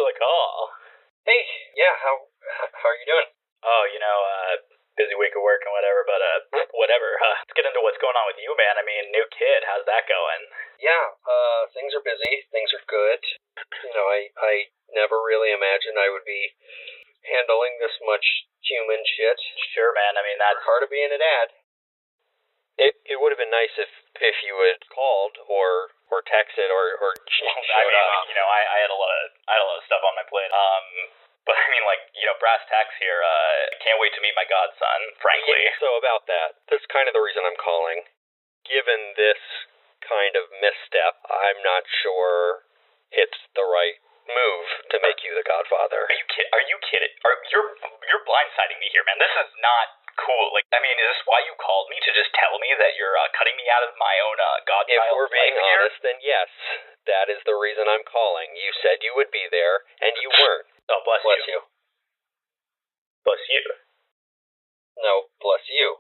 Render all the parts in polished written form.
for the call. Hey, yeah, how are you doing? Oh, busy week of work and whatever, but whatever. Let's get into what's going on with you, man. I mean, new kid, how's that going? Yeah, things are busy, things are good. I never really imagined I would be handling this much human shit. Sure, man. I mean, that's part of being a dad. It would have been nice if you had called or texted or showed up. I had a lot of stuff on my plate. But I mean, brass tacks here. I can't wait to meet my godson, frankly. Yeah, so about that, that's kind of the reason I'm calling. Given this kind of misstep, I'm not sure it's the right move to make you the godfather. Are you kidding? You're blindsiding me here, man. This is not cool. Is this why you called me, to just tell me that you're cutting me out of my own godchild? If we're being honest, then yes, that is the reason I'm calling. You said you would be there, and you weren't. Oh, bless you. Bless you. No, bless you.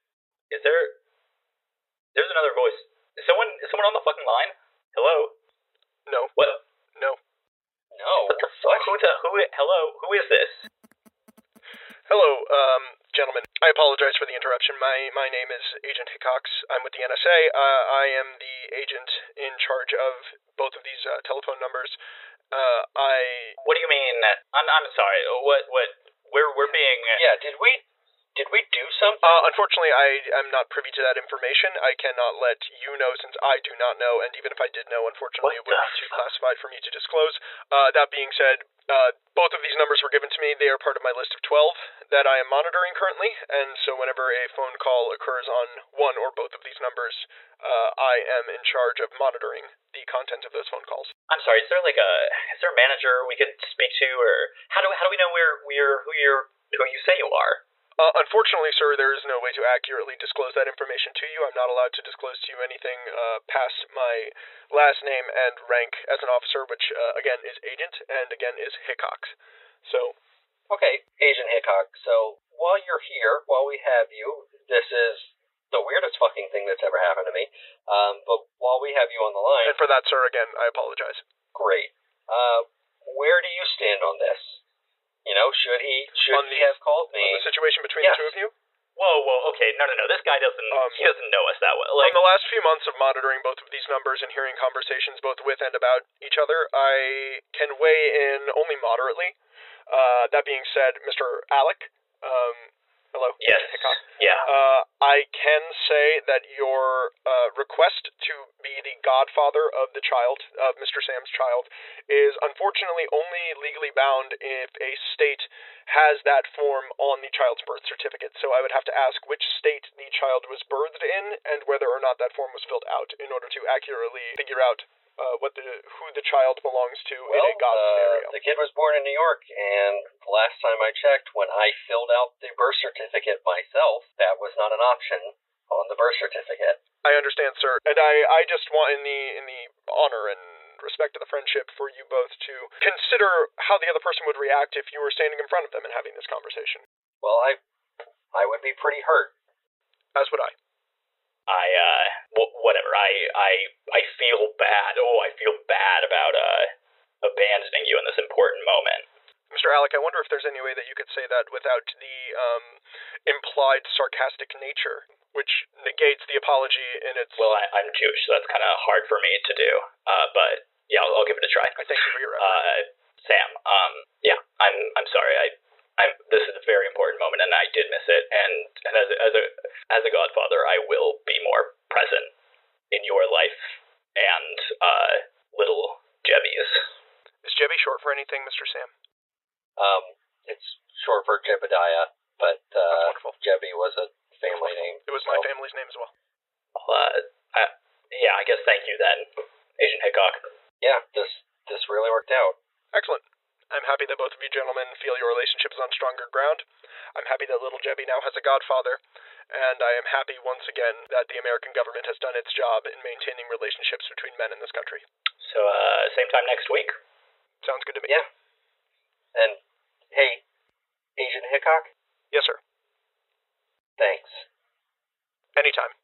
There's another voice. Is someone on the fucking line? Hello? No. What? No. What the fuck? Hello? Who is this? Hello, gentlemen. I apologize for the interruption. My name is Agent Hickox. I'm with the NSA. I am the agent in charge of both of these telephone numbers. What do you mean? I'm sorry. We're being... Yeah, did we do something? Unfortunately, I'm not privy to that information. I cannot let you know since I do not know, and even if I did know, unfortunately, it would be too classified for me to disclose. That being said, both of these numbers were given to me. They are part of my list of 12 that I am monitoring currently, and so whenever a phone call occurs on one or both of these numbers, I am in charge of monitoring the content of those phone calls. I'm sorry, is there a manager we could speak to, or how do we know who you say you are? Unfortunately, sir, there is no way to accurately disclose that information to you. I'm not allowed to disclose to you anything past my last name and rank as an officer, which, again, is Agent, and again is Hickox. So... Okay, Agent Hickox, so while you're here, while we have you, this is the weirdest fucking thing that's ever happened to me, but while we have you on the line... And for that, sir, again, I apologize. Great. Where do you stand on this? Should he have called me? On the situation between the two of you? Whoa, okay, no, this guy he doesn't know us that well. In the last few months of monitoring both of these numbers and hearing conversations both with and about each other, I can weigh in only moderately. That being said, Mr. Alec, hello? Yes. Hickox. Yeah. I can say that your request to be the godfather of the child, of Mr. Sam's child, is unfortunately only legally bound if a state has that form on the child's birth certificate. So I would have to ask which state the child was birthed in and whether or not that form was filled out in order to accurately figure out who the child belongs to in a God scenario. The kid was born in New York, and the last time I checked, when I filled out the birth certificate myself, that was not an option on the birth certificate. I understand, sir, and I just want, in the honor and respect of the friendship, for you both to consider how the other person would react if you were standing in front of them and having this conversation. Well, I would be pretty hurt. As would I. Whatever. I feel bad. I feel bad about abandoning you in this important moment. Mr. Alec, I wonder if there's any way that you could say that without the implied sarcastic nature, which negates the apology in its... Well, I'm Jewish, so that's kind of hard for me to do. But yeah, I'll give it a try. I thank you for your effort. Sam, yeah, I'm sorry. This is a very important moment, and I did miss it. And as a godfather, I will be more present in your life and little Jebby's. Is Jebby short for anything, Mr. Sam? It's short for Jebediah, but wonderful. Jebby was a family name. It was my family's name as well. Yeah, I guess thank you then, Agent Hickok. Yeah, this really worked out. Excellent. I'm happy that both of you gentlemen feel your relationship is on stronger ground. I'm happy that little Jebby now has a godfather, and I am happy once again that the American government has done its job in maintaining relationships between men in this country. So, same time next week? Sounds good to me. Yeah. And, hey, Agent Hickok? Yes, sir. Thanks. Anytime.